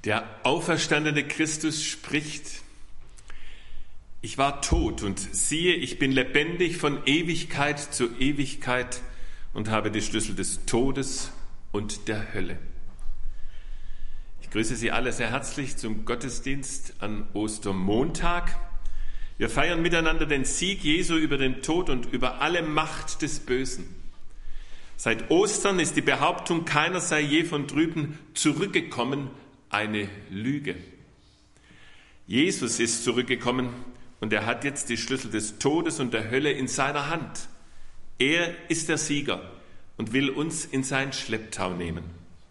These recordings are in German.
Der auferstandene Christus spricht: Ich war tot und siehe, ich bin lebendig von Ewigkeit zu Ewigkeit und habe die Schlüssel des Todes und der Hölle. Ich grüße Sie alle sehr herzlich zum Gottesdienst an Ostermontag. Wir feiern miteinander den Sieg Jesu über den Tod und über alle Macht des Bösen. Seit Ostern ist die Behauptung, keiner sei je von drüben zurückgekommen, eine Lüge. Jesus ist zurückgekommen und er hat jetzt die Schlüssel des Todes und der Hölle in seiner Hand. Er ist der Sieger und will uns in sein Schlepptau nehmen.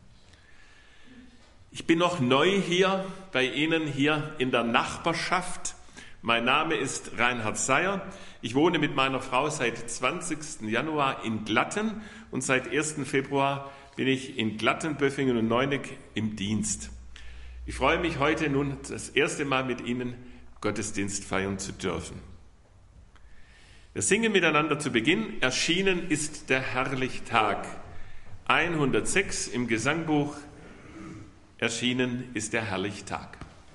Ich bin noch neu hier bei Ihnen hier in der Nachbarschaft. Mein Name ist Reinhard Seyer. Ich wohne mit meiner Frau seit 20. Januar in Glatten und seit 1. Februar bin ich in Glatten, Böffingen und Neuneck im Dienst. Ich freue mich heute nun das erste Mal mit Ihnen Gottesdienst feiern zu dürfen. Wir singen miteinander zu Beginn: Erschienen ist der Herrlichtag. 106 im Gesangbuch. Erschienen ist der Herrlichtag.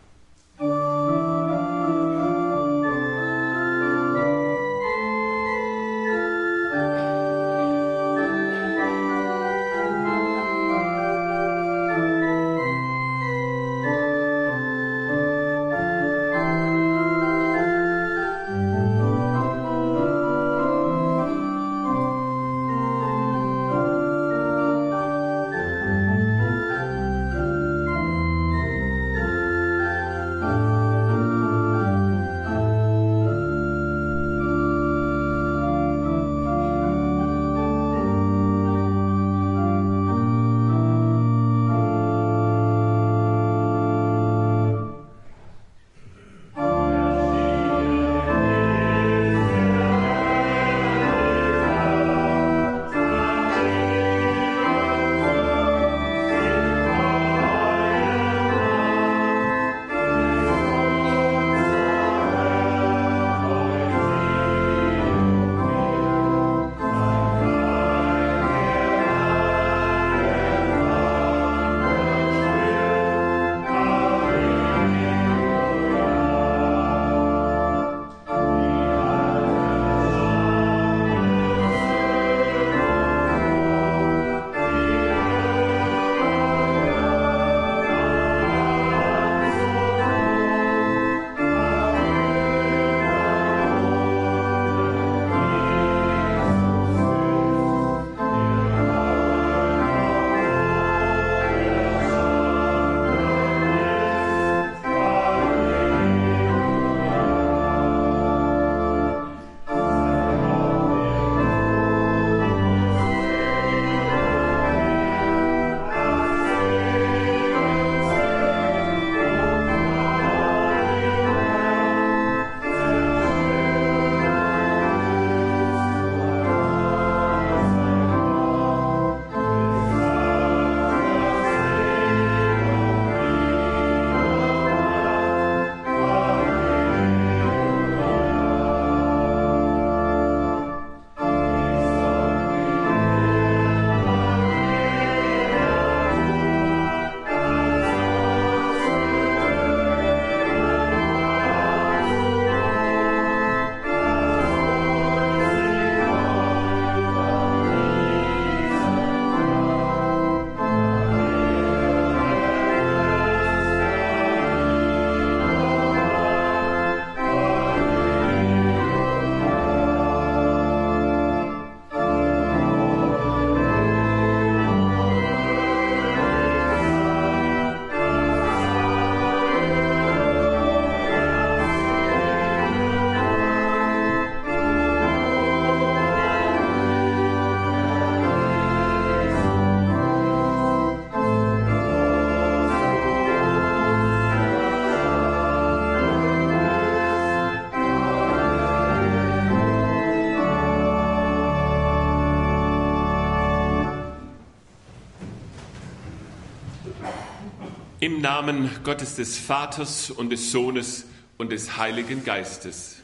Im Namen Gottes des Vaters und des Sohnes und des Heiligen Geistes.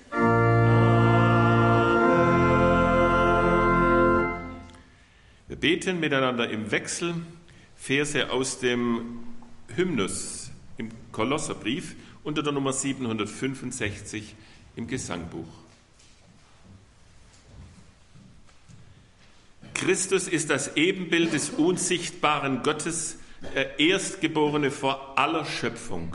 Amen. Wir beten miteinander im Wechsel Verse aus dem Hymnus im Kolosserbrief unter der Nummer 765 im Gesangbuch. Christus ist das Ebenbild des unsichtbaren Gottes, der Erstgeborene vor aller Schöpfung.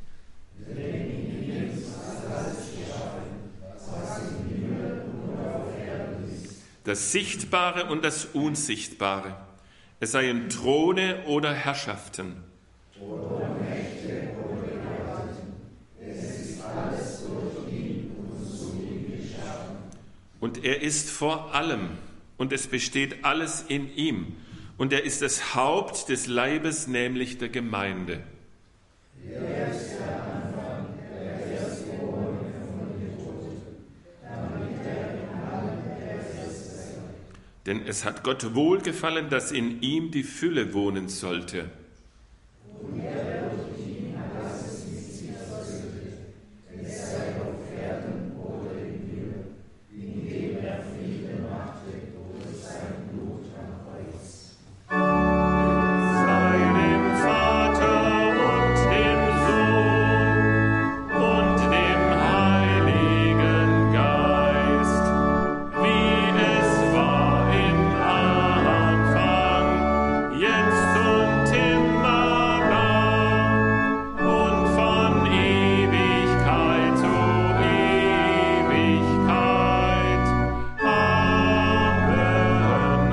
Das Sichtbare und das Unsichtbare, es seien Throne oder Herrschaften. Oder Mächte oder Gewalten, es ist alles durch ihn und zu ihm geschaffen. Und er ist vor allem, und es besteht alles in ihm. Und er ist das Haupt des Leibes, nämlich der Gemeinde. Er ist der Anfang, der Erstgeborene von den Toten, damit er in allem der Erste sei. Denn es hat Gott wohlgefallen, dass in ihm die Fülle wohnen sollte. Und er durch ihn hat es mit sich versöhnt, es sei auf Erden oder im Himmel, indem er Frieden machte durch sein Blut am Kreuz. Sei dem Vater und dem Sohn und dem Heiligen Geist, wie es war im Anfang, jetzt und immerdar und von Ewigkeit zu Ewigkeit. Amen,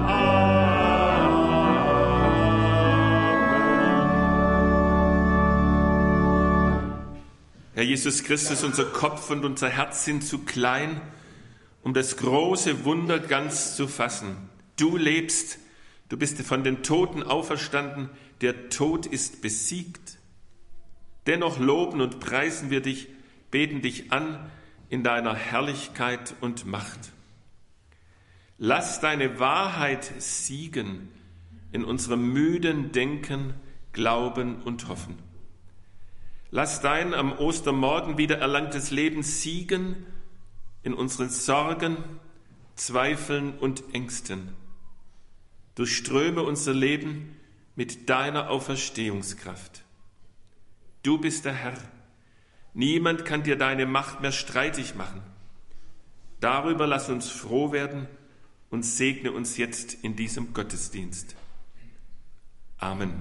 Amen. Herr Jesus Christus, unser Kopf und unser Herz sind zu klein, um das große Wunder ganz zu fassen. Du lebst, du bist von den Toten auferstanden, der Tod ist besiegt. Dennoch loben und preisen wir dich, beten dich an in deiner Herrlichkeit und Macht. Lass deine Wahrheit siegen in unserem müden Denken, Glauben und Hoffen. Lass dein am Ostermorgen wieder erlangtes Leben siegen in unseren Sorgen, Zweifeln und Ängsten. Durchströme unser Leben mit deiner Auferstehungskraft. Du bist der Herr. Niemand kann dir deine Macht mehr streitig machen. Darüber lass uns froh werden und segne uns jetzt in diesem Gottesdienst. Amen.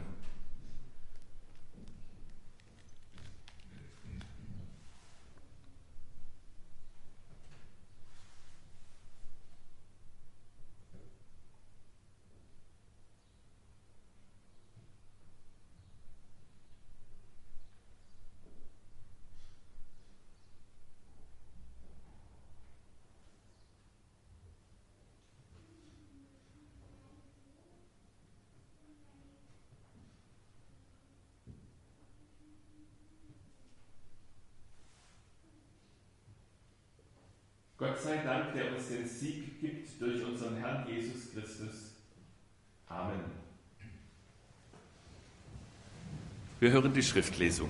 Gott sei Dank, der uns den Sieg gibt durch unseren Herrn Jesus Christus. Amen. Wir hören die Schriftlesung.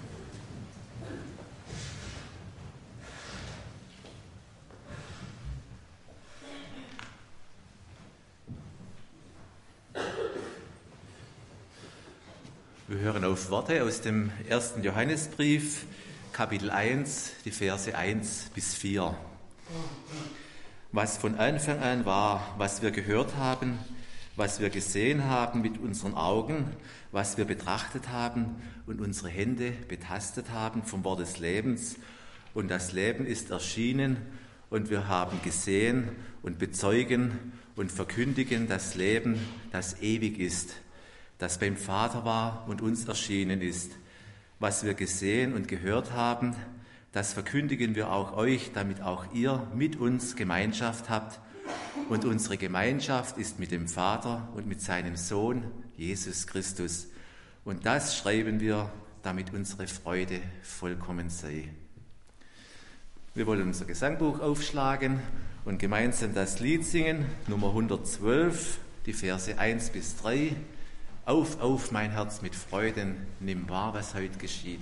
Wir hören auf Worte aus dem 1. Johannesbrief, Kapitel 1, die Verse 1 bis 4. Was von Anfang an war, was wir gehört haben, was wir gesehen haben mit unseren Augen, was wir betrachtet haben und unsere Hände betastet haben vom Wort des Lebens. Und das Leben ist erschienen und wir haben gesehen und bezeugen und verkündigen das Leben, das ewig ist, das beim Vater war und uns erschienen ist. Was wir gesehen und gehört haben, das verkündigen wir auch euch, damit auch ihr mit uns Gemeinschaft habt. Und unsere Gemeinschaft ist mit dem Vater und mit seinem Sohn, Jesus Christus. Und das schreiben wir, damit unsere Freude vollkommen sei. Wir wollen unser Gesangbuch aufschlagen und gemeinsam das Lied singen, Nummer 112, die Verse 1 bis 3. Auf, auf, mein Herz mit Freuden, nimm wahr, was heute geschieht.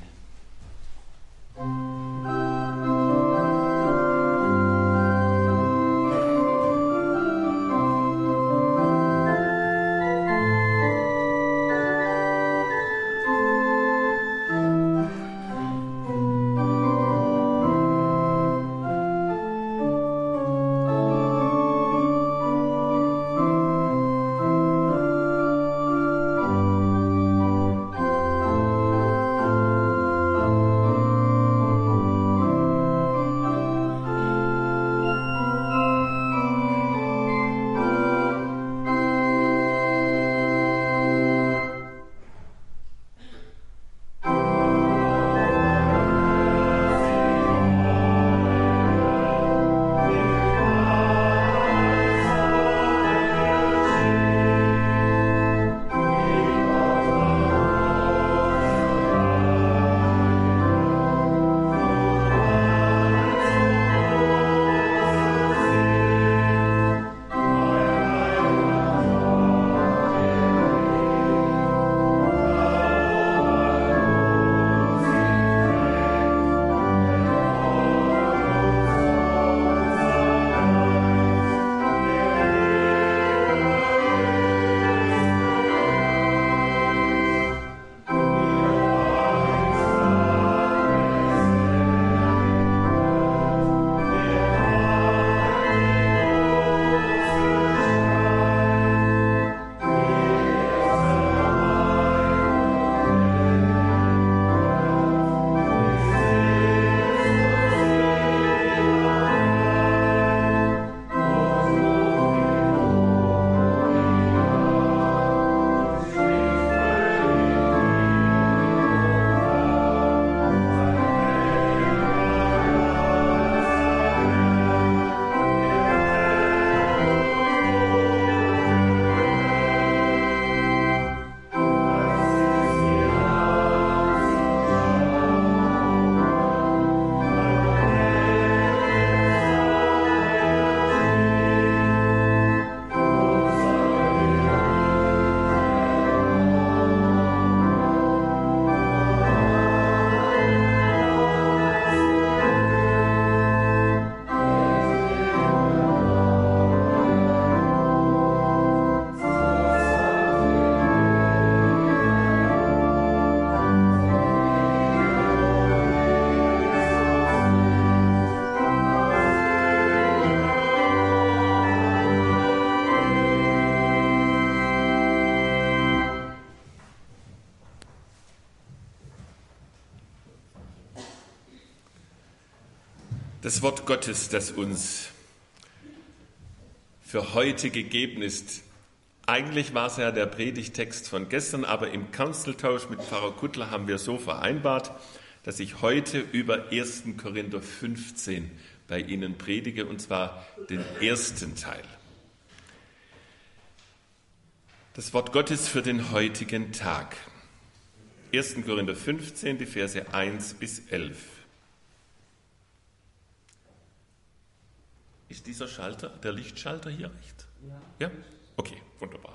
Das Wort Gottes, das uns für heute gegeben ist. Eigentlich war es ja der Predigtext von gestern, aber im Kanzeltausch mit Pfarrer Kuttler haben wir so vereinbart, dass ich heute über 1. Korinther 15 bei Ihnen predige, und zwar den ersten Teil. Das Wort Gottes für den heutigen Tag. 1. Korinther 15, die Verse 1 bis 11. Ist dieser Schalter, der Lichtschalter hier recht? Ja? Okay, wunderbar.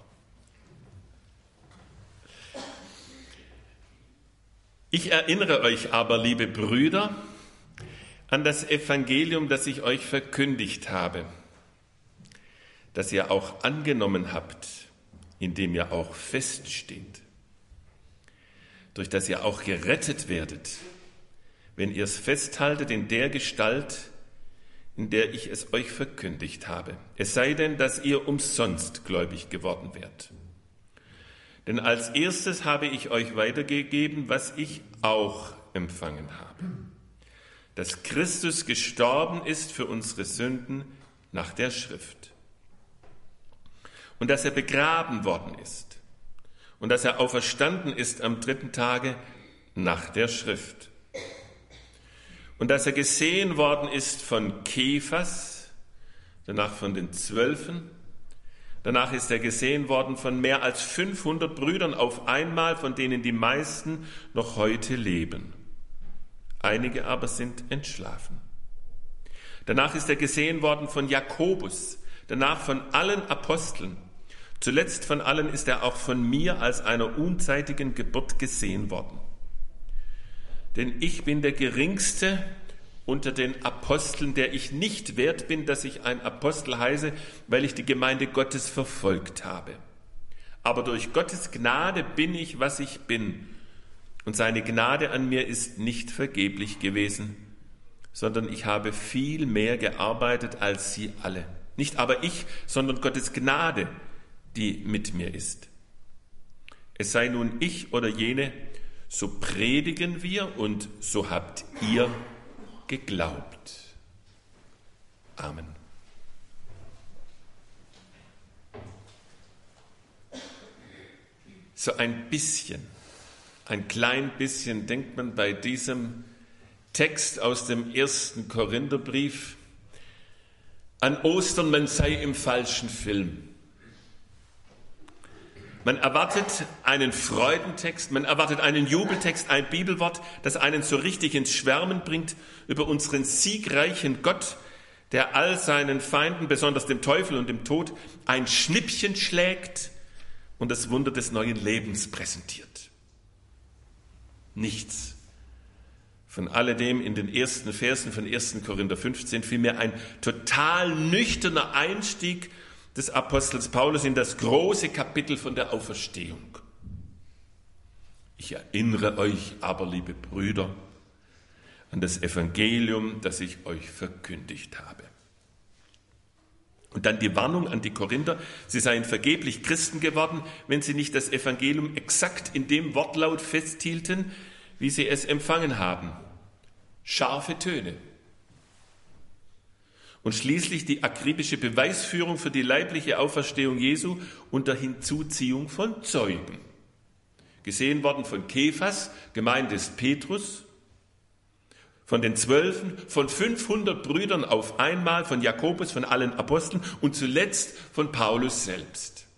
Ich erinnere euch aber, liebe Brüder, an das Evangelium, das ich euch verkündigt habe, das ihr auch angenommen habt, in dem ihr auch feststeht, durch das ihr auch gerettet werdet, wenn ihr es festhaltet in der Gestalt, in der ich es euch verkündigt habe. Es sei denn, dass ihr umsonst gläubig geworden wärt. Denn als erstes habe ich euch weitergegeben, was ich auch empfangen habe. Dass Christus gestorben ist für unsere Sünden nach der Schrift. Und dass er begraben worden ist. Und dass er auferstanden ist am 3. Tage nach der Schrift. Und dass er gesehen worden ist von Kephas, danach von den 12. Danach ist er gesehen worden von mehr als 500 Brüdern auf einmal, von denen die meisten noch heute leben. Einige aber sind entschlafen. Danach ist er gesehen worden von Jakobus, danach von allen Aposteln. Zuletzt von allen ist er auch von mir als einer unzeitigen Geburt gesehen worden. Denn ich bin der Geringste unter den Aposteln, der ich nicht wert bin, dass ich ein Apostel heiße, weil ich die Gemeinde Gottes verfolgt habe. Aber durch Gottes Gnade bin ich, was ich bin. Und seine Gnade an mir ist nicht vergeblich gewesen, sondern ich habe viel mehr gearbeitet als sie alle. Nicht aber ich, sondern Gottes Gnade, die mit mir ist. Es sei nun ich oder jene, so predigen wir und so habt ihr geglaubt. Amen. So ein klein bisschen denkt man bei diesem Text aus dem 1. Korintherbrief an Ostern, man sei im falschen Film. Man erwartet einen Freudentext, man erwartet einen Jubeltext, ein Bibelwort, das einen so richtig ins Schwärmen bringt über unseren siegreichen Gott, der all seinen Feinden, besonders dem Teufel und dem Tod, ein Schnippchen schlägt und das Wunder des neuen Lebens präsentiert. Nichts von alledem in den ersten Versen von 1. Korinther 15, vielmehr ein total nüchterner Einstieg des Apostels Paulus in das große Kapitel von der Auferstehung. Ich erinnere euch aber, liebe Brüder, an das Evangelium, das ich euch verkündigt habe. Und dann die Warnung an die Korinther, sie seien vergeblich Christen geworden, wenn sie nicht das Evangelium exakt in dem Wortlaut festhielten, wie sie es empfangen haben. Scharfe Töne. Und schließlich die akribische Beweisführung für die leibliche Auferstehung Jesu unter Hinzuziehung von Zeugen. Gesehen worden von Kephas, gemeint ist Petrus, von den 12, von 500 Brüdern auf einmal, von Jakobus, von allen Aposteln und zuletzt von Paulus selbst.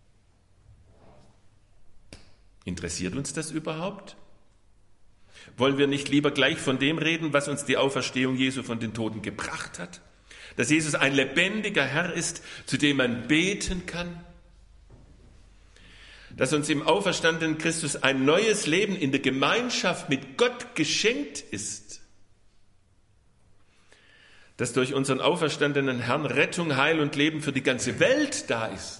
Interessiert uns das überhaupt? Wollen wir nicht lieber gleich von dem reden, was uns die Auferstehung Jesu von den Toten gebracht hat? Dass Jesus ein lebendiger Herr ist, zu dem man beten kann. Dass uns im auferstandenen Christus ein neues Leben in der Gemeinschaft mit Gott geschenkt ist. Dass durch unseren auferstandenen Herrn Rettung, Heil und Leben für die ganze Welt da ist.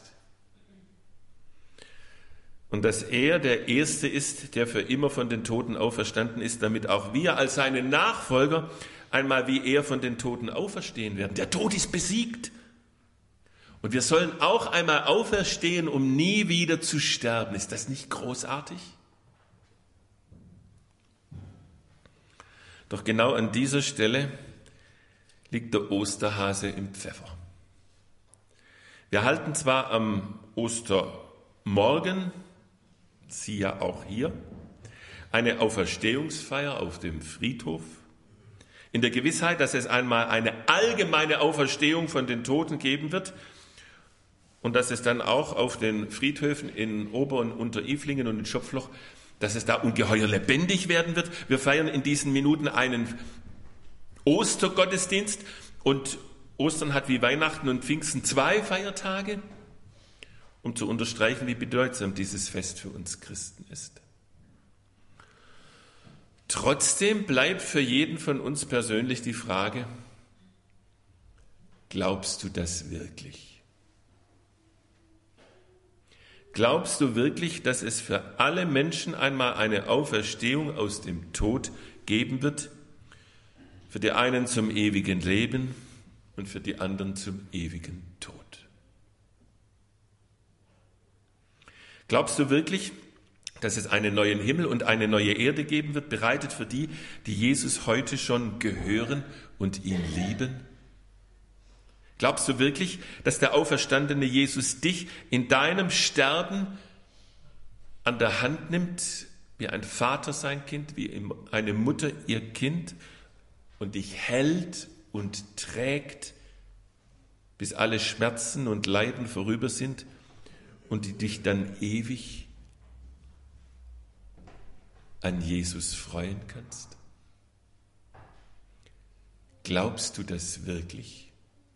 Und dass er der Erste ist, der für immer von den Toten auferstanden ist, damit auch wir als seine Nachfolger einmal wie er von den Toten auferstehen werden. Der Tod ist besiegt. Und wir sollen auch einmal auferstehen, um nie wieder zu sterben. Ist das nicht großartig? Doch genau an dieser Stelle liegt der Osterhase im Pfeffer. Wir halten zwar am Ostermorgen, Sie ja auch hier, eine Auferstehungsfeier auf dem Friedhof, in der Gewissheit, dass es einmal eine allgemeine Auferstehung von den Toten geben wird und dass es dann auch auf den Friedhöfen in Ober- und Unter-Iflingen und in Schopfloch, dass es da ungeheuer lebendig werden wird. Wir feiern in diesen Minuten einen Ostergottesdienst und Ostern hat wie Weihnachten und Pfingsten 2 Feiertage, um zu unterstreichen, wie bedeutsam dieses Fest für uns Christen ist. Trotzdem bleibt für jeden von uns persönlich die Frage, glaubst du das wirklich? Glaubst du wirklich, dass es für alle Menschen einmal eine Auferstehung aus dem Tod geben wird? Für die einen zum ewigen Leben und für die anderen zum ewigen Tod. Glaubst du wirklich, dass es einen neuen Himmel und eine neue Erde geben wird, bereitet für die, die Jesus heute schon gehören und ihn lieben? Glaubst du wirklich, dass der auferstandene Jesus dich in deinem Sterben an der Hand nimmt, wie ein Vater sein Kind, wie eine Mutter ihr Kind, und dich hält und trägt, bis alle Schmerzen und Leiden vorüber sind und die dich dann ewig an Jesus freuen kannst? Glaubst du das wirklich?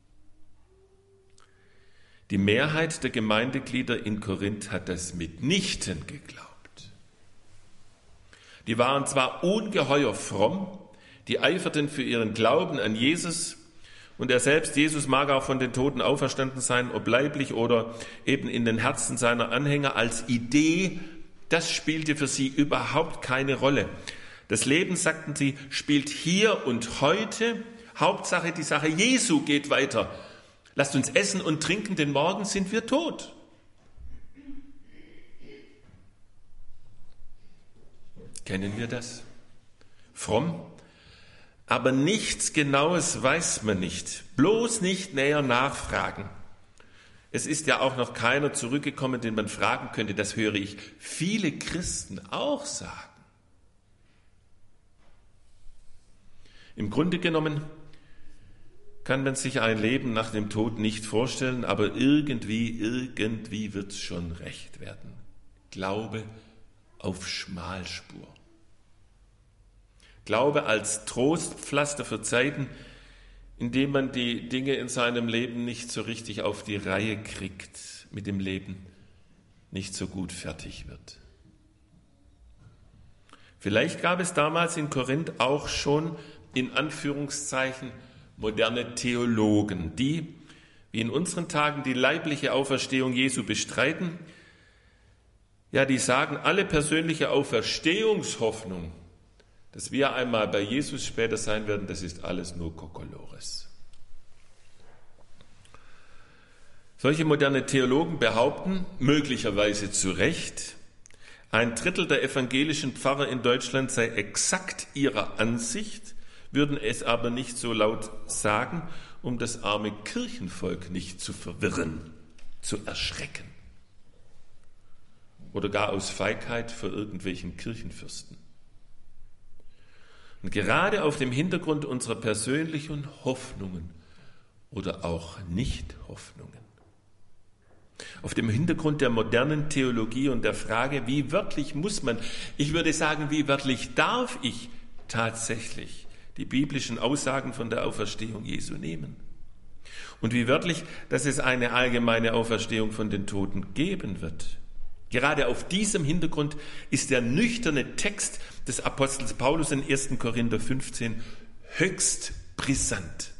Die Mehrheit der Gemeindeglieder in Korinth hat das mitnichten geglaubt. Die waren zwar ungeheuer fromm, die eiferten für ihren Glauben an Jesus, und er selbst, Jesus, mag auch von den Toten auferstanden sein, ob leiblich oder eben in den Herzen seiner Anhänger als Idee, das spielte für sie überhaupt keine Rolle. Das Leben, sagten sie, spielt hier und heute. Hauptsache, die Sache Jesu geht weiter. Lasst uns essen und trinken, denn morgen sind wir tot. Kennen wir das? Fromm, aber nichts Genaues weiß man nicht. Bloß nicht näher nachfragen. Es ist ja auch noch keiner zurückgekommen, den man fragen könnte. Das höre ich viele Christen auch sagen. Im Grunde genommen kann man sich ein Leben nach dem Tod nicht vorstellen, aber irgendwie wird es schon recht werden. Glaube auf Schmalspur. Glaube als Trostpflaster für Zeiten, in denen man die Dinge in seinem Leben nicht so richtig auf die Reihe kriegt, mit dem Leben nicht so gut fertig wird. Vielleicht gab es damals in Korinth auch schon in Anführungszeichen moderne Theologen, die, wie in unseren Tagen, die leibliche Auferstehung Jesu bestreiten. Ja, die sagen, alle persönliche Auferstehungshoffnung, dass wir einmal bei Jesus später sein werden, das ist alles nur Kokolores. Solche moderne Theologen behaupten, möglicherweise zu Recht, 1/3 der evangelischen Pfarrer in Deutschland sei exakt ihrer Ansicht, würden es aber nicht so laut sagen, um das arme Kirchenvolk nicht zu verwirren, zu erschrecken oder gar aus Feigheit vor irgendwelchen Kirchenfürsten. Und gerade auf dem Hintergrund unserer persönlichen Hoffnungen oder auch Nicht-Hoffnungen, auf dem Hintergrund der modernen Theologie und der Frage, wie wörtlich muss man, ich würde sagen, wie wörtlich darf ich tatsächlich die biblischen Aussagen von der Auferstehung Jesu nehmen? Und wie wörtlich, dass es eine allgemeine Auferstehung von den Toten geben wird. Gerade auf diesem Hintergrund ist der nüchterne Text des Apostels Paulus in 1. Korinther 15 höchst brisant.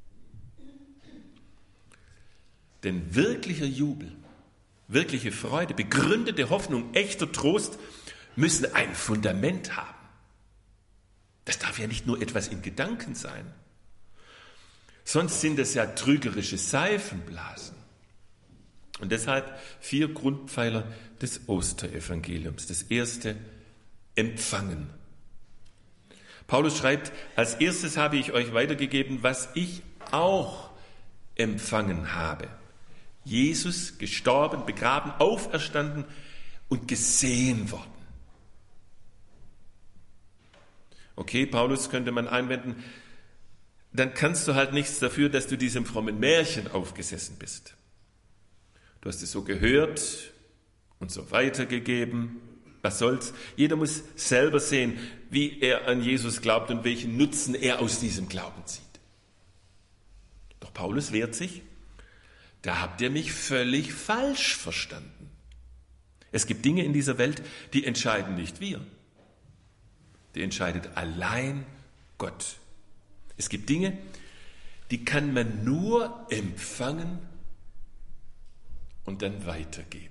Denn wirklicher Jubel, wirkliche Freude, begründete Hoffnung, echter Trost müssen ein Fundament haben. Das darf ja nicht nur etwas in Gedanken sein. Sonst sind es ja trügerische Seifenblasen. Und deshalb 4 Grundpfeiler des Osterevangeliums. Das erste, empfangen. Paulus schreibt, als erstes habe ich euch weitergegeben, was ich auch empfangen habe. Jesus gestorben, begraben, auferstanden und gesehen worden. Okay, Paulus, könnte man einwenden, dann kannst du halt nichts dafür, dass du diesem frommen Märchen aufgesessen bist. Du hast es so gehört und so weitergegeben. Was soll's? Jeder muss selber sehen, wie er an Jesus glaubt und welchen Nutzen er aus diesem Glauben zieht. Doch Paulus wehrt sich. Da habt ihr mich völlig falsch verstanden. Es gibt Dinge in dieser Welt, die entscheiden nicht wir. Die entscheidet allein Gott. Es gibt Dinge, die kann man nur empfangen und dann weitergeben.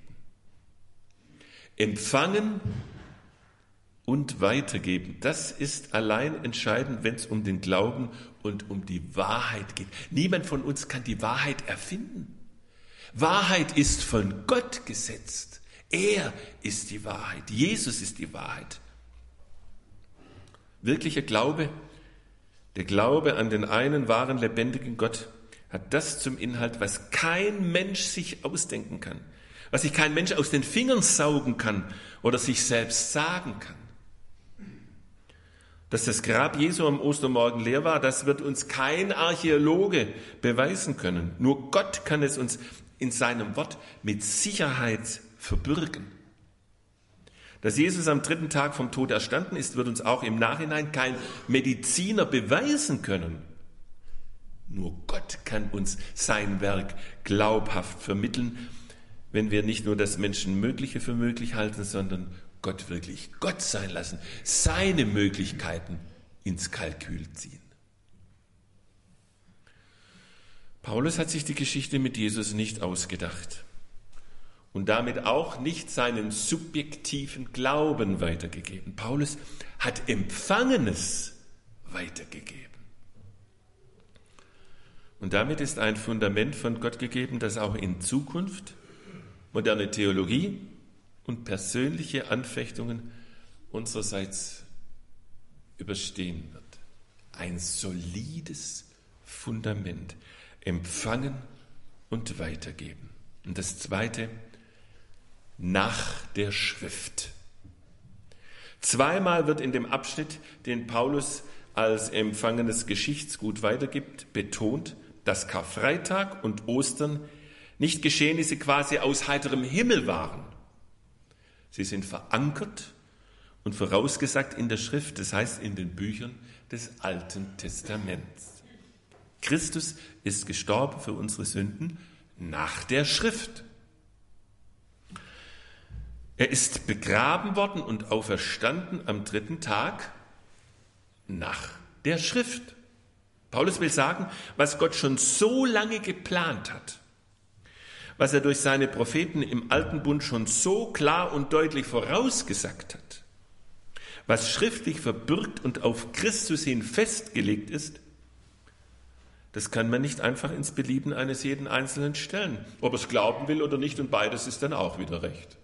Empfangen und weitergeben, das ist allein entscheidend, wenn es um den Glauben und um die Wahrheit geht. Niemand von uns kann die Wahrheit erfinden. Wahrheit ist von Gott gesetzt. Er ist die Wahrheit. Jesus ist die Wahrheit. Wirklicher Glaube, der Glaube an den einen wahren, lebendigen Gott, hat das zum Inhalt, was kein Mensch sich ausdenken kann, was sich kein Mensch aus den Fingern saugen kann oder sich selbst sagen kann. Dass das Grab Jesu am Ostermorgen leer war, das wird uns kein Archäologe beweisen können. Nur Gott kann es uns in seinem Wort mit Sicherheit verbürgen. Dass Jesus am 3. Tag vom Tod erstanden ist, wird uns auch im Nachhinein kein Mediziner beweisen können. Nur Gott kann uns sein Werk glaubhaft vermitteln, wenn wir nicht nur das Menschenmögliche für möglich halten, sondern Gott wirklich Gott sein lassen, seine Möglichkeiten ins Kalkül ziehen. Paulus hat sich die Geschichte mit Jesus nicht ausgedacht und damit auch nicht seinen subjektiven Glauben weitergegeben. Paulus hat Empfangenes weitergegeben. Und damit ist ein Fundament von Gott gegeben, das auch in Zukunft moderne Theologie und persönliche Anfechtungen unsererseits überstehen wird. Ein solides Fundament. Empfangen und weitergeben. Und das Zweite, nach der Schrift. Zweimal wird in dem Abschnitt, den Paulus als empfangenes Geschichtsgut weitergibt, betont, dass Karfreitag und Ostern nicht Geschehnisse quasi aus heiterem Himmel waren. Sie sind verankert und vorausgesagt in der Schrift, das heißt in den Büchern des Alten Testaments. Christus ist gestorben für unsere Sünden nach der Schrift. Er ist begraben worden und auferstanden am 3. Tag nach der Schrift. Paulus will sagen, was Gott schon so lange geplant hat, was er durch seine Propheten im Alten Bund schon so klar und deutlich vorausgesagt hat, was schriftlich verbürgt und auf Christus hin festgelegt ist, das kann man nicht einfach ins Belieben eines jeden Einzelnen stellen. Ob er es glauben will oder nicht, und beides ist dann auch wieder recht.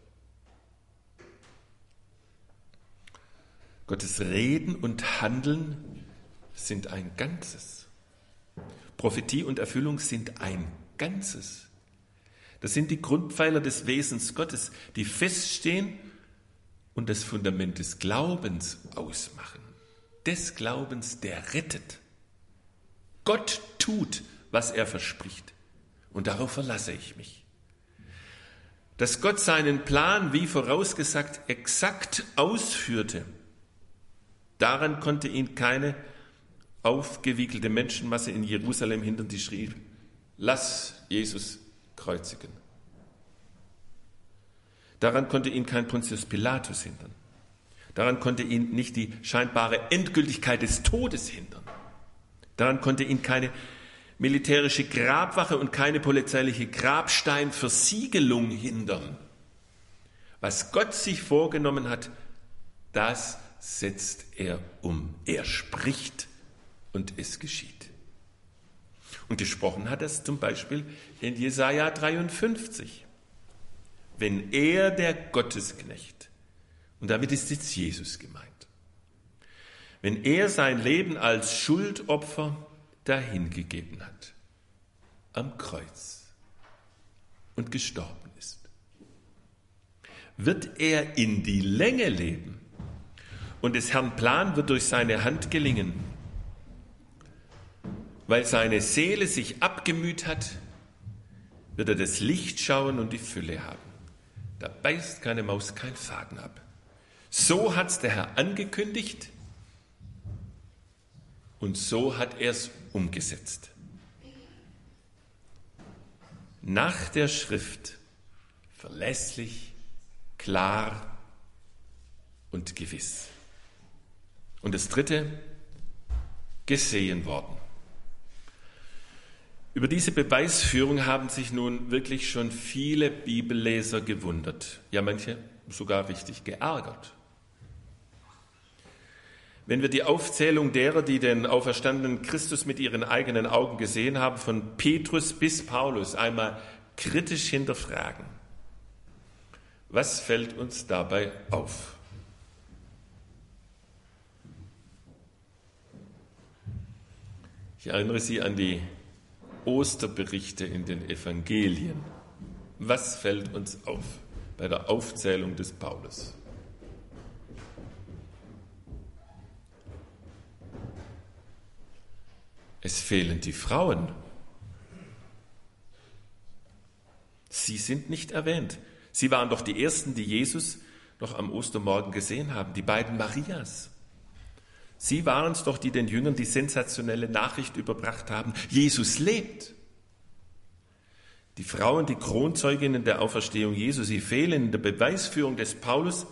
Gottes Reden und Handeln sind ein Ganzes. Prophetie und Erfüllung sind ein Ganzes. Das sind die Grundpfeiler des Wesens Gottes, die feststehen und das Fundament des Glaubens ausmachen. Des Glaubens, der rettet. Gott tut, was er verspricht. Und darauf verlasse ich mich. Dass Gott seinen Plan, wie vorausgesagt, exakt ausführte, daran konnte ihn keine aufgewiegelte Menschenmasse in Jerusalem hindern, die schrieb, lass Jesus kreuzigen. Daran konnte ihn kein Pontius Pilatus hindern. Daran konnte ihn nicht die scheinbare Endgültigkeit des Todes hindern. Daran konnte ihn keine militärische Grabwache und keine polizeiliche Grabsteinversiegelung hindern. Was Gott sich vorgenommen hat, das setzt er um. Er spricht und es geschieht. Und gesprochen hat er es zum Beispiel in Jesaja 53. Wenn der Gottesknecht, und damit ist jetzt Jesus gemeint, wenn er sein Leben als Schuldopfer dahingegeben hat, am Kreuz und gestorben ist. Wird er in die Länge leben und des Herrn Plan wird durch seine Hand gelingen, weil seine Seele sich abgemüht hat, wird er das Licht schauen und die Fülle haben. Da beißt keine Maus kein Faden ab. So hat es der Herr angekündigt und so hat er es umgesetzt. Nach der Schrift verlässlich, klar und gewiss. Und das dritte, gesehen worden. Über diese Beweisführung haben sich nun wirklich schon viele Bibelleser gewundert, ja manche sogar richtig geärgert. Wenn wir die Aufzählung derer, die den auferstandenen Christus mit ihren eigenen Augen gesehen haben, von Petrus bis Paulus einmal kritisch hinterfragen, was fällt uns dabei auf? Ich erinnere Sie an die Osterberichte in den Evangelien. Was fällt uns auf bei der Aufzählung des Paulus? Es fehlen die Frauen. Sie sind nicht erwähnt. Sie waren doch die Ersten, die Jesus noch am Ostermorgen gesehen haben, die beiden Marias. Sie waren es doch, die den Jüngern die sensationelle Nachricht überbracht haben, Jesus lebt. Die Frauen, die Kronzeuginnen der Auferstehung Jesu, sie fehlen in der Beweisführung des Paulus.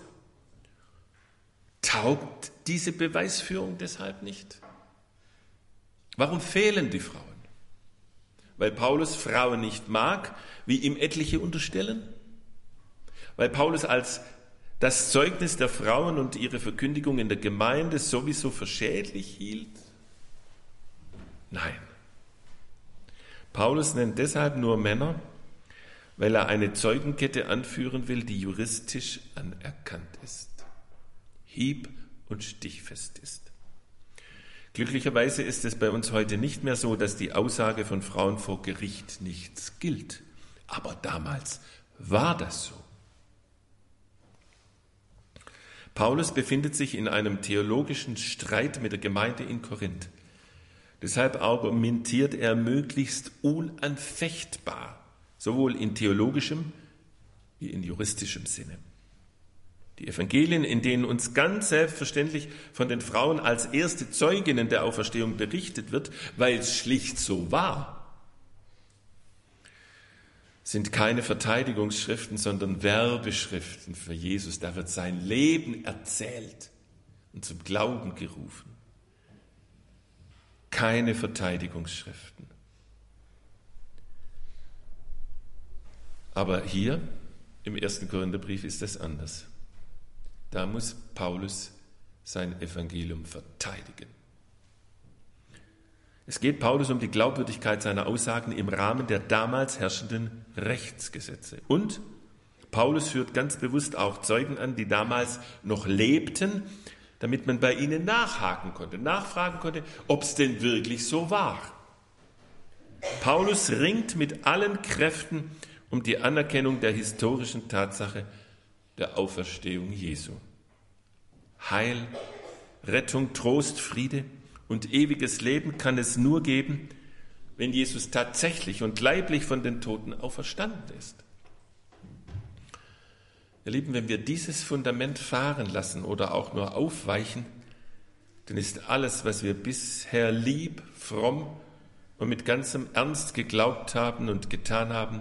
Taugt diese Beweisführung deshalb nicht? Warum fehlen die Frauen? Weil Paulus Frauen nicht mag, wie ihm etliche unterstellen? Weil Paulus als das Zeugnis der Frauen und ihre Verkündigung in der Gemeinde sowieso für schädlich hielt? Nein. Paulus nennt deshalb nur Männer, weil er eine Zeugenkette anführen will, die juristisch anerkannt ist, hieb- und stichfest ist. Glücklicherweise ist es bei uns heute nicht mehr so, dass die Aussage von Frauen vor Gericht nichts gilt. Aber damals war das so. Paulus befindet sich in einem theologischen Streit mit der Gemeinde in Korinth. Deshalb argumentiert er möglichst unanfechtbar, sowohl in theologischem wie in juristischem Sinne. Die Evangelien, in denen uns ganz selbstverständlich von den Frauen als erste Zeuginnen der Auferstehung berichtet wird, weil es schlicht so war, sind keine Verteidigungsschriften, sondern Werbeschriften für Jesus. Da wird sein Leben erzählt und zum Glauben gerufen. Keine Verteidigungsschriften. Aber hier im 1. Korintherbrief ist das anders. Da muss Paulus sein Evangelium verteidigen. Es geht Paulus um die Glaubwürdigkeit seiner Aussagen im Rahmen der damals herrschenden Rechtsgesetze. Und Paulus führt ganz bewusst auch Zeugen an, die damals noch lebten, damit man bei ihnen nachhaken konnte, nachfragen konnte, ob es denn wirklich so war. Paulus ringt mit allen Kräften um die Anerkennung der historischen Tatsache der Auferstehung Jesu. Heil, Rettung, Trost, Friede und ewiges Leben kann es nur geben, wenn Jesus tatsächlich und leiblich von den Toten auferstanden ist. Ihr Lieben, wenn wir dieses Fundament fahren lassen oder auch nur aufweichen, dann ist alles, was wir bisher lieb, fromm und mit ganzem Ernst geglaubt haben und getan haben,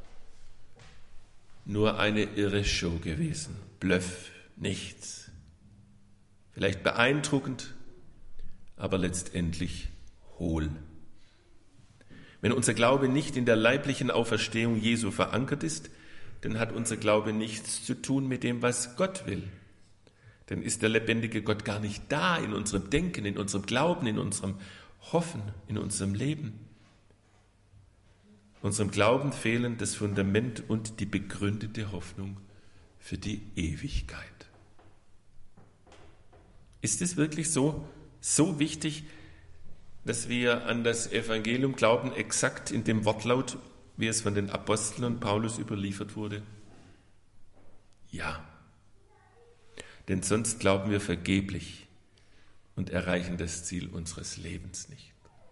nur eine irre Show gewesen. Bluff, nichts. Vielleicht beeindruckend, aber letztendlich hohl. Wenn unser Glaube nicht in der leiblichen Auferstehung Jesu verankert ist, dann hat unser Glaube nichts zu tun mit dem, was Gott will. Dann ist der lebendige Gott gar nicht da in unserem Denken, in unserem Glauben, in unserem Hoffen, in unserem Leben. Unserem Glauben fehlen das Fundament und die begründete Hoffnung für die Ewigkeit. Ist es wirklich so, So wichtig, dass wir an das Evangelium glauben, exakt in dem Wortlaut, wie es von den Aposteln und Paulus überliefert wurde? Ja. Denn sonst glauben wir vergeblich und erreichen das Ziel unseres Lebens nicht.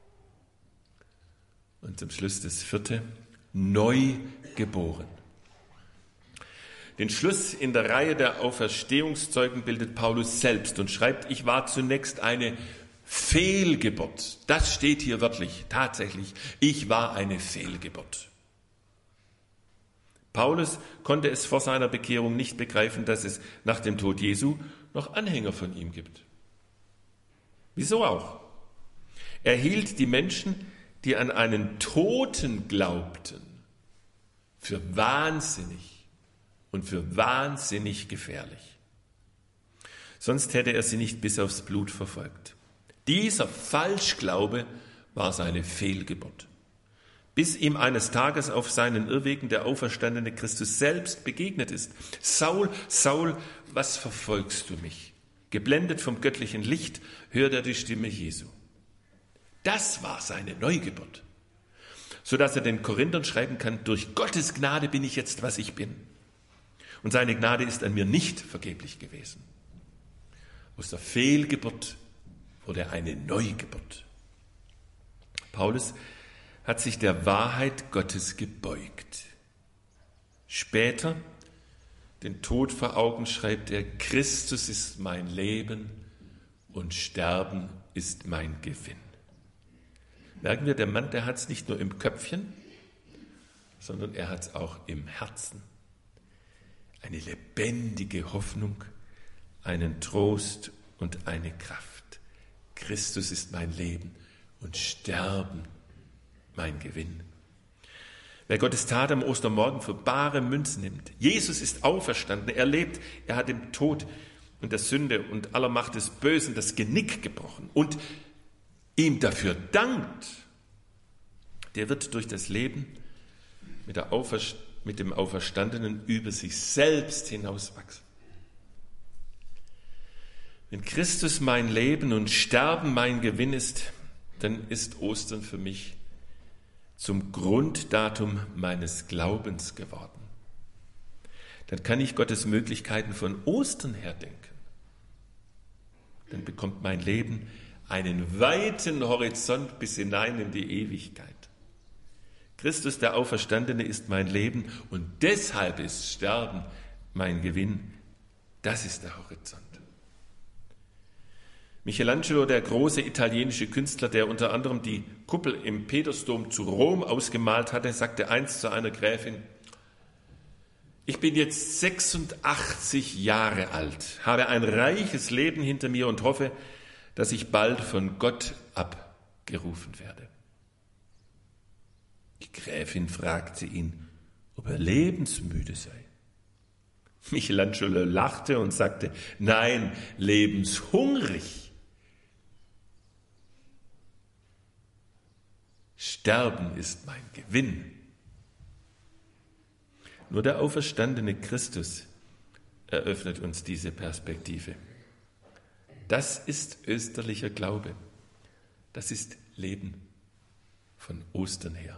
Und zum Schluss das 4. Neu geboren. Den Schluss in der Reihe der Auferstehungszeugen bildet Paulus selbst und schreibt, ich war zunächst eine Fehlgeburt. Das steht hier wörtlich, tatsächlich. Ich war eine Fehlgeburt. Paulus konnte es vor seiner Bekehrung nicht begreifen, dass es nach dem Tod Jesu noch Anhänger von ihm gibt. Wieso auch? Er hielt die Menschen, die an einen Toten glaubten, für wahnsinnig und für wahnsinnig gefährlich. Sonst hätte er sie nicht bis aufs Blut verfolgt. Dieser Falschglaube war seine Fehlgeburt. Bis ihm eines Tages auf seinen Irrwegen der auferstandene Christus selbst begegnet ist. Saul, Saul, was verfolgst du mich? Geblendet vom göttlichen Licht hört er die Stimme Jesu. Das war seine Neugeburt, sodass er den Korinthern schreiben kann, durch Gottes Gnade bin ich jetzt, was ich bin. Und seine Gnade ist an mir nicht vergeblich gewesen. Aus der Fehlgeburt wurde eine Neugeburt. Paulus hat sich der Wahrheit Gottes gebeugt. Später, den Tod vor Augen, schreibt er, Christus ist mein Leben und Sterben ist mein Gewinn. Merken wir, der Mann, der hat es nicht nur im Köpfchen, sondern er hat es auch im Herzen. Eine lebendige Hoffnung, einen Trost und eine Kraft. Christus ist mein Leben und Sterben mein Gewinn. Wer Gottes Tat am Ostermorgen für bare Münze nimmt, Jesus ist auferstanden, er lebt, er hat dem Tod und der Sünde und aller Macht des Bösen das Genick gebrochen und ihm dafür dankt, der wird durch das Leben mit dem Auferstandenen über sich selbst hinauswachsen. Wenn Christus mein Leben und Sterben mein Gewinn ist, dann ist Ostern für mich zum Grunddatum meines Glaubens geworden. Dann kann ich Gottes Möglichkeiten von Ostern her denken. Dann bekommt mein Leben einen weiten Horizont bis hinein in die Ewigkeit. Christus, der Auferstandene, ist mein Leben und deshalb ist Sterben mein Gewinn. Das ist der Horizont. Michelangelo, der große italienische Künstler, der unter anderem die Kuppel im Petersdom zu Rom ausgemalt hatte, sagte einst zu einer Gräfin, ich bin jetzt 86 Jahre alt, habe ein reiches Leben hinter mir und hoffe, dass ich bald von Gott abgerufen werde. Die Gräfin fragte ihn, ob er lebensmüde sei. Michelangelo lachte und sagte, nein, lebenshungrig. Sterben ist mein Gewinn. Nur der auferstandene Christus eröffnet uns diese Perspektive. Das ist österlicher Glaube. Das ist Leben von Ostern her.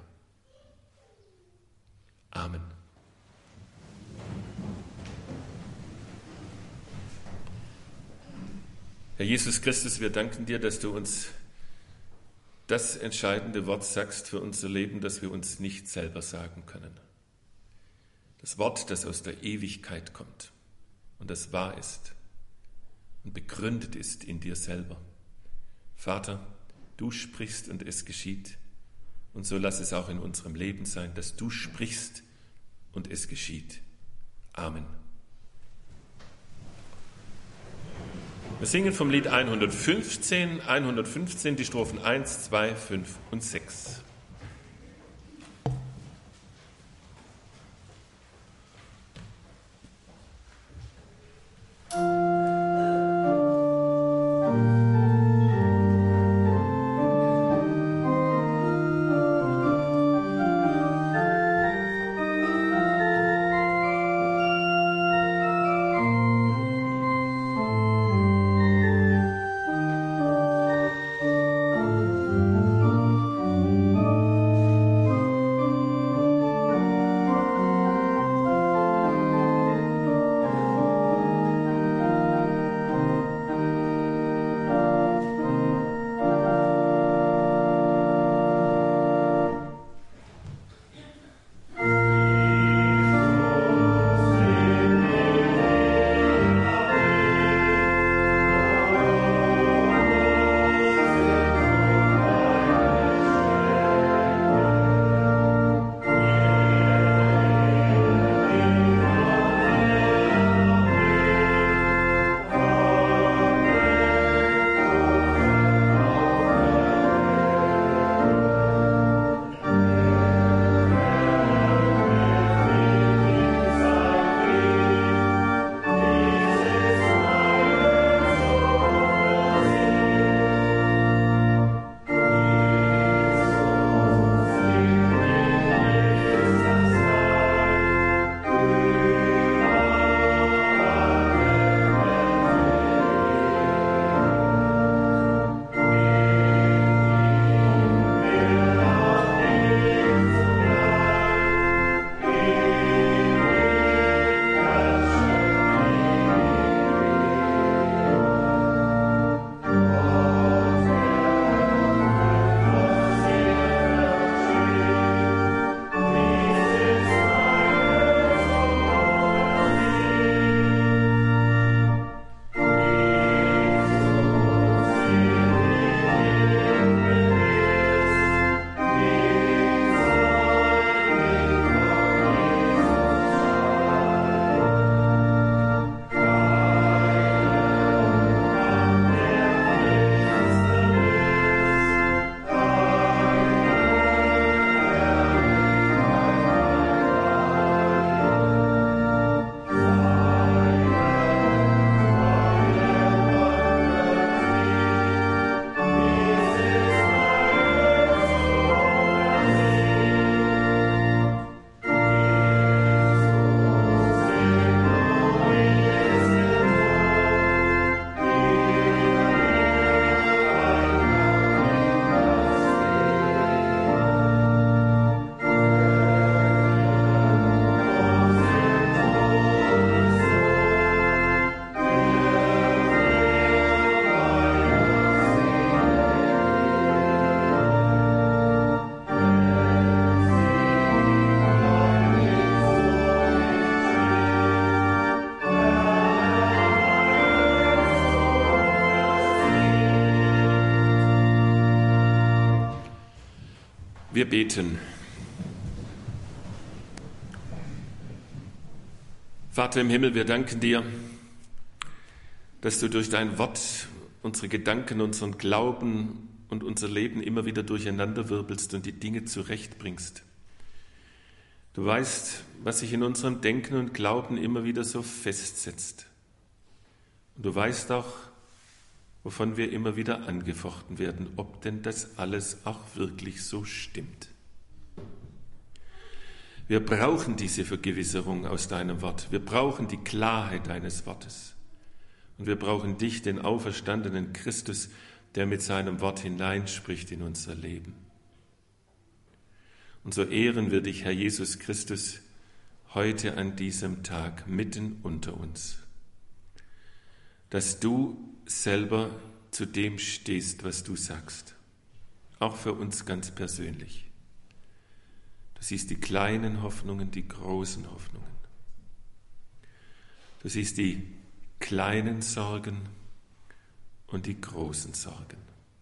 Amen. Herr Jesus Christus, wir danken dir, dass du uns das entscheidende Wort sagst für unser Leben, das wir uns nicht selber sagen können. Das Wort, das aus der Ewigkeit kommt und das wahr ist und begründet ist in dir selber. Vater, du sprichst und es geschieht. Und so lass es auch in unserem Leben sein, dass du sprichst und es geschieht. Amen. Wir singen vom Lied 115, die Strophen 1, 2, 5 und 6. Wir beten. Vater im Himmel, wir danken dir, dass du durch dein Wort unsere Gedanken, unseren Glauben und unser Leben immer wieder durcheinander wirbelst und die Dinge zurechtbringst. Du weißt, was sich in unserem Denken und Glauben immer wieder so festsetzt. Und du weißt auch, wovon wir immer wieder angefochten werden, ob denn das alles auch wirklich so stimmt. Wir brauchen diese Vergewisserung aus deinem Wort. Wir brauchen die Klarheit deines Wortes. Und wir brauchen dich, den auferstandenen Christus, der mit seinem Wort hineinspricht in unser Leben. Und so ehren wir dich, Herr Jesus Christus, heute an diesem Tag mitten unter uns, dass du selber zu dem stehst, was du sagst, auch für uns ganz persönlich. Du siehst die kleinen Hoffnungen, die großen Hoffnungen. Du siehst die kleinen Sorgen und die großen Sorgen.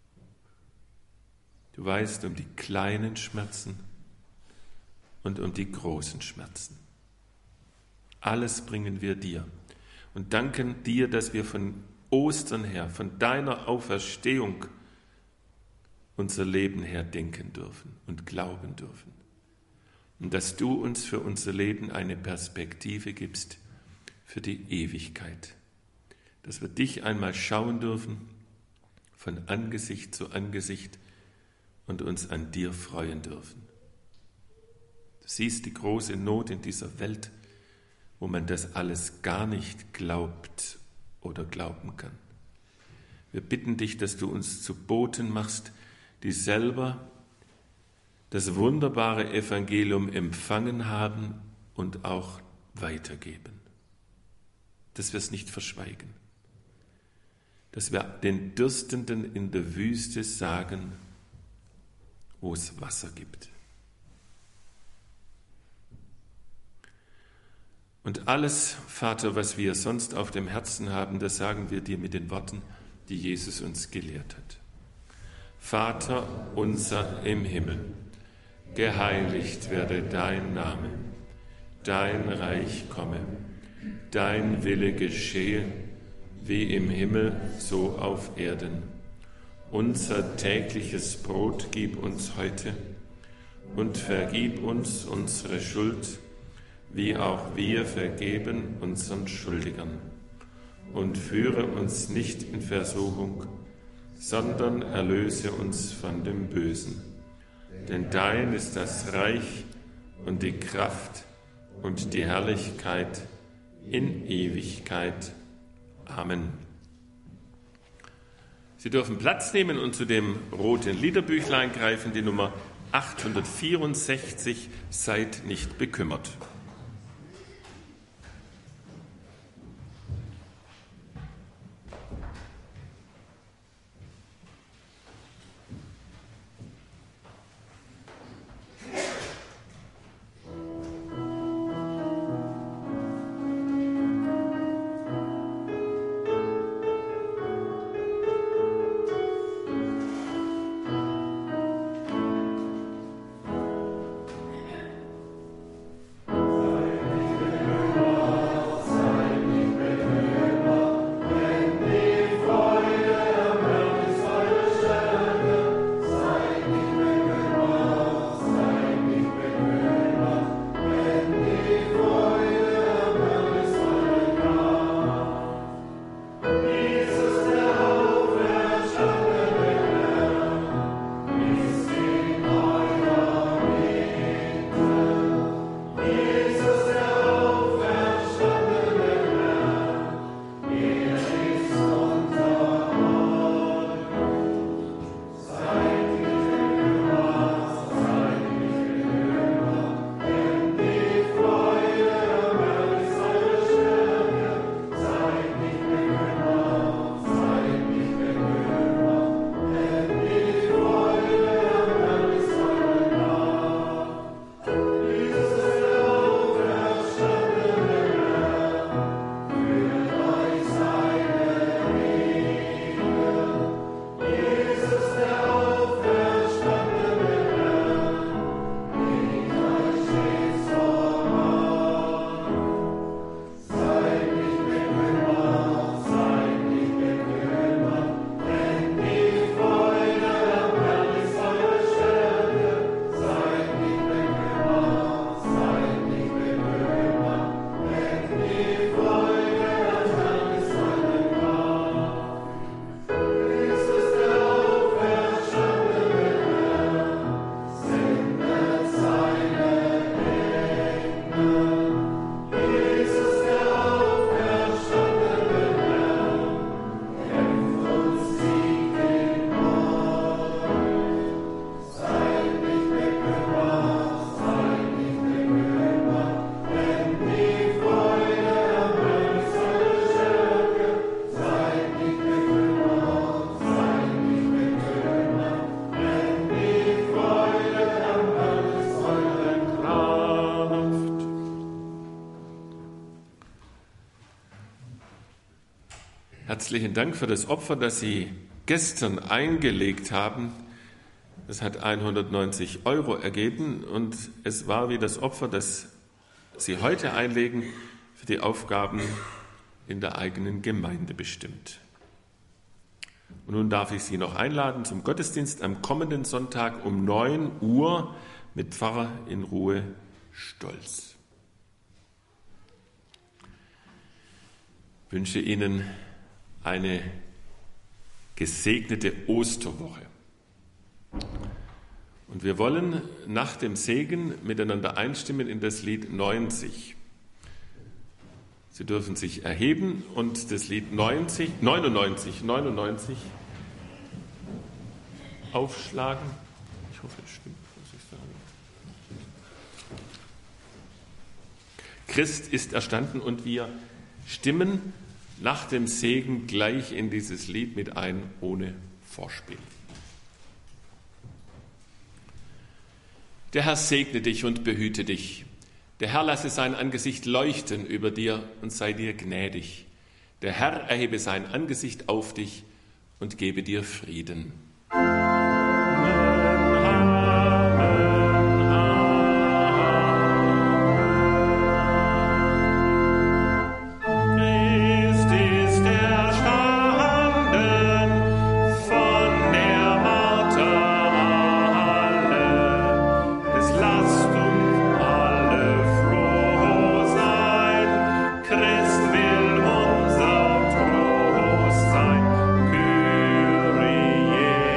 Du weißt um die kleinen Schmerzen und um die großen Schmerzen. Alles bringen wir dir und danken dir, dass wir von Ostern her, von deiner Auferstehung unser Leben her denken dürfen und glauben dürfen. Und dass du uns für unser Leben eine Perspektive gibst für die Ewigkeit. Dass wir dich einmal schauen dürfen, von Angesicht zu Angesicht und uns an dir freuen dürfen. Du siehst die große Not in dieser Welt, wo man das alles gar nicht glaubt oder glauben kann. Wir bitten dich, dass du uns zu Boten machst, die selber das wunderbare Evangelium empfangen haben und auch weitergeben. Dass wir es nicht verschweigen. Dass wir den Dürstenden in der Wüste sagen, wo es Wasser gibt. Und alles, Vater, was wir sonst auf dem Herzen haben, das sagen wir dir mit den Worten, die Jesus uns gelehrt hat. Vater unser im Himmel, geheiligt werde dein Name, dein Reich komme, dein Wille geschehe, wie im Himmel, so auf Erden. Unser tägliches Brot gib uns heute und vergib uns unsere Schuld, wie auch wir vergeben unseren Schuldigern. Und führe uns nicht in Versuchung, sondern erlöse uns von dem Bösen. Denn dein ist das Reich und die Kraft und die Herrlichkeit in Ewigkeit. Amen. Sie dürfen Platz nehmen und zu dem roten Liederbüchlein greifen, die Nummer 864, seid nicht bekümmert. Herzlichen Dank für das Opfer, das Sie gestern eingelegt haben. Das hat 190 € ergeben und es war wie das Opfer, das Sie heute einlegen, für die Aufgaben in der eigenen Gemeinde bestimmt. Und nun darf ich Sie noch einladen zum Gottesdienst am kommenden Sonntag um 9 Uhr mit Pfarrer in Ruhe Stolz. Ich wünsche Ihnen eine gesegnete Osterwoche. Und wir wollen nach dem Segen miteinander einstimmen in das Lied 90. Sie dürfen sich erheben und das Lied 99 aufschlagen. Ich hoffe, es stimmt, was ich sage. Christ ist erstanden und wir stimmen nach dem Segen gleich in dieses Lied mit ein, ohne Vorspiel. Der Herr segne dich und behüte dich. Der Herr lasse sein Angesicht leuchten über dir und sei dir gnädig. Der Herr erhebe sein Angesicht auf dich und gebe dir Frieden. Kyrie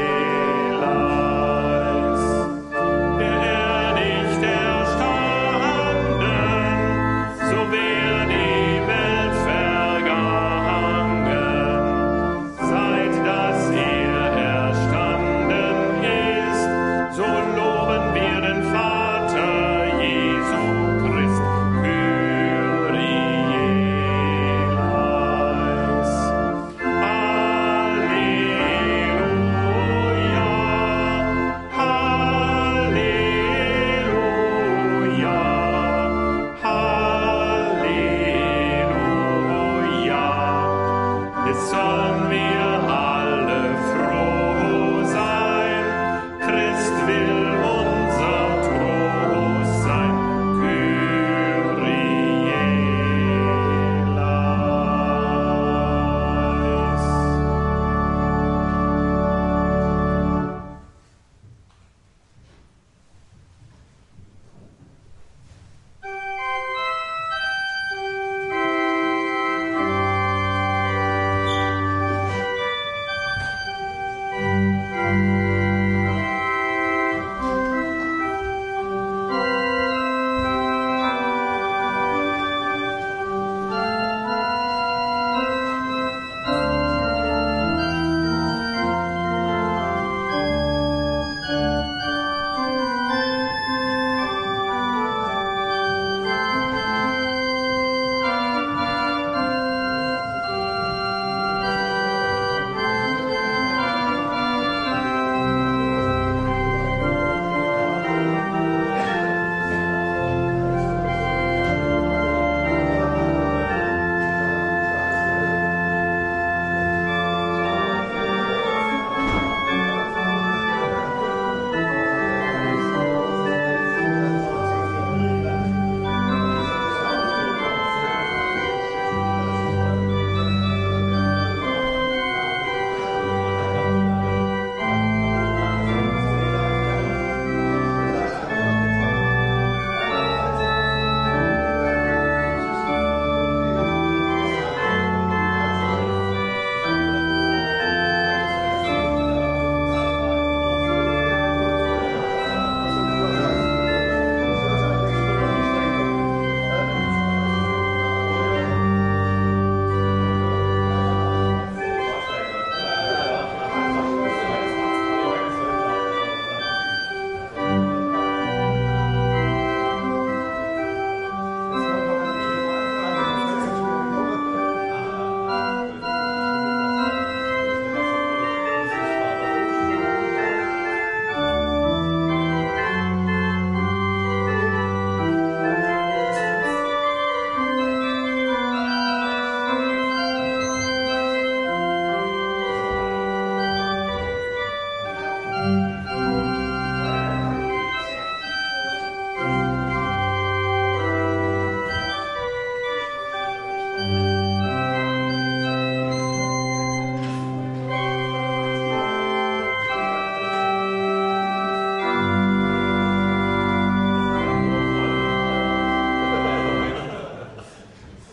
Amen.